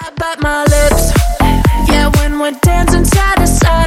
bite my lips. Yeah, when we're dancing side to side.